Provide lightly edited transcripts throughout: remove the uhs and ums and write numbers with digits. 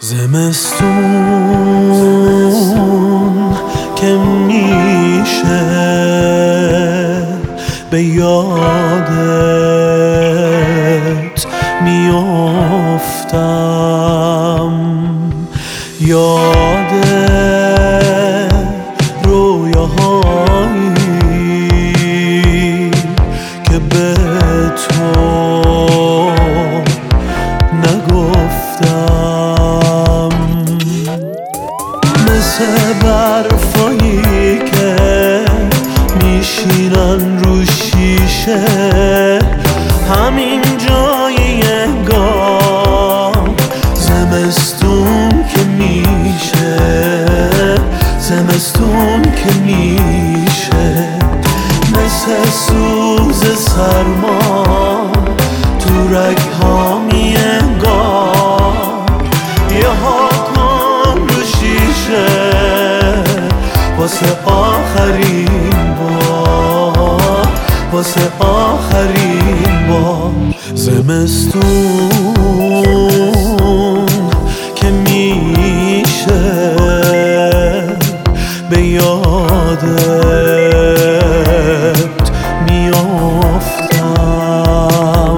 زمستون که میشه به یادت میافتم، یاد رویاهایی که به تو نگفتم، مثل برفایی که میشینن رو شیشه همین جای انگار. زمستون که میشه، زمستون که میشه، مثل سوز سرما تو رگ‌ها میانگار. یه ها کن رو شیشه واسه آخرین بار، واسه آخرین بار. زمستون که میشه به یادت میافتم.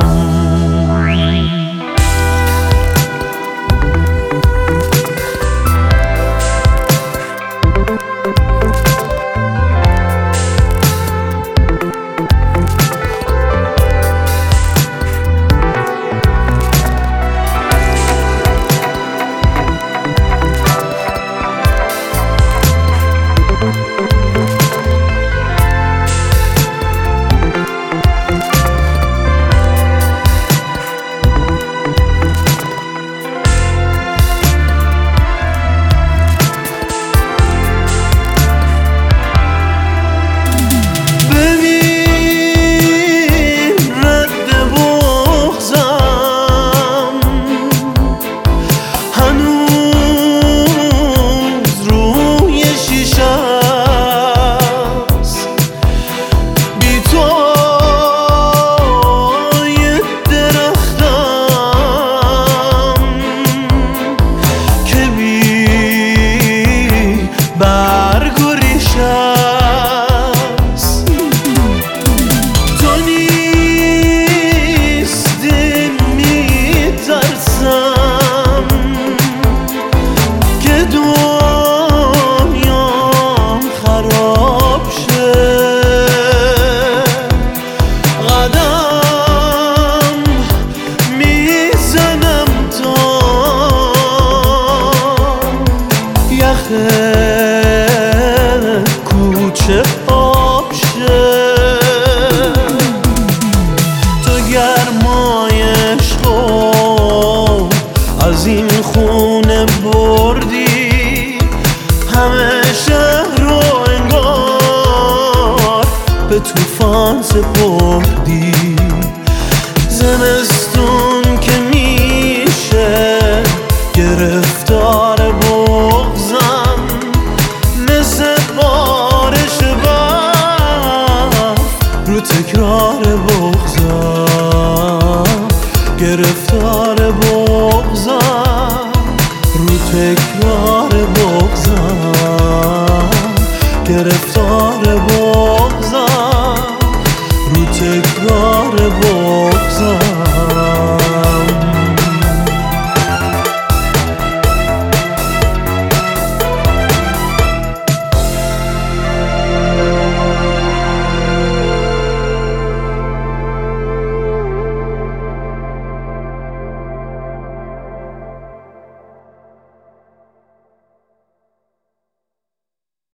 کوچه آب شه تو گرمای عشقو از این خونه بردی، همه شهر رو انگار به طوفان سپردی. زمستون که میشه گرفتار بغضم، مثل بارش برف رو تکرار بغضم، گرفتار بغضم رو تکرار